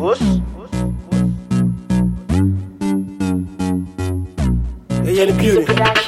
Hey, the beauty.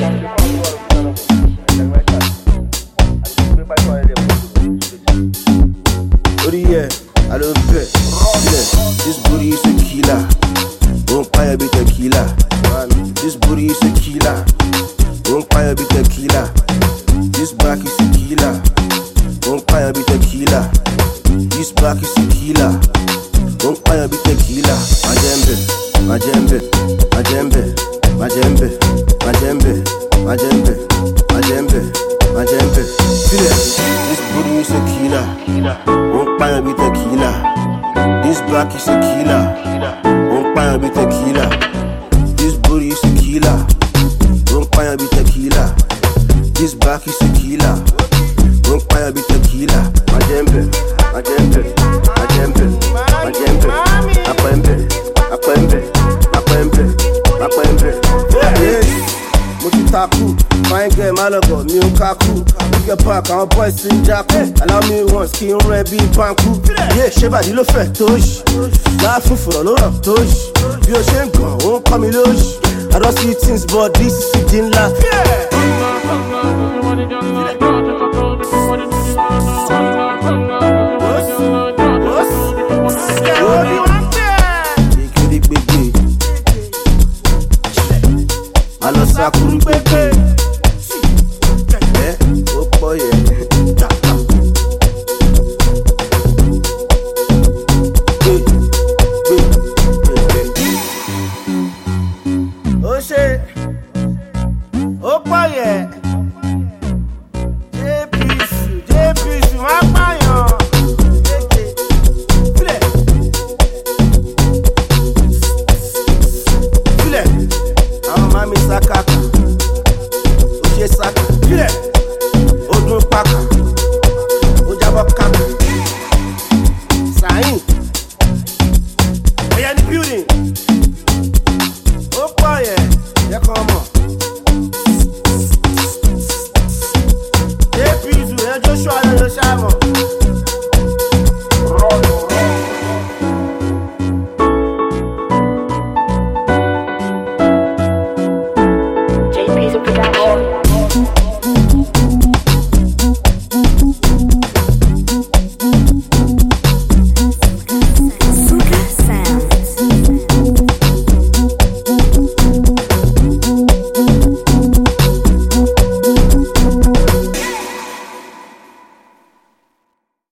I don't bet. This booty is a killer. Don't buy a bit of killer. This booty is a killer. Don't buy a bit of killer. This back is a killer. Don't buy a bit of killer. This back is a killer. Don't buy a bit of killer. Majembe, majembe, majembe, majembe, majembe, majembe, majembe. Feel it. This booty is a killer. Don't buy a bit of killer. This back is a killer. Don't buy a bit of killer. This booty is a killer. Don't buy a bit of killer. This back is a killer. Don't buy a bit of killer. Majembe, majembe, majembe, majembe, akwembe, akwembe, akwembe, akwembe. Mutitaku, fine girl, malago, mi o kaku. Look your back, our boys in jackal. Allow me once, skin red, be banku. Yeah, Sheba, di lo fe tosh. La fufu, no rock tosh. Bí o ṣe ń gàn, ó ń kọ́ mi lóṣù. I don't see things, but this is the laugh.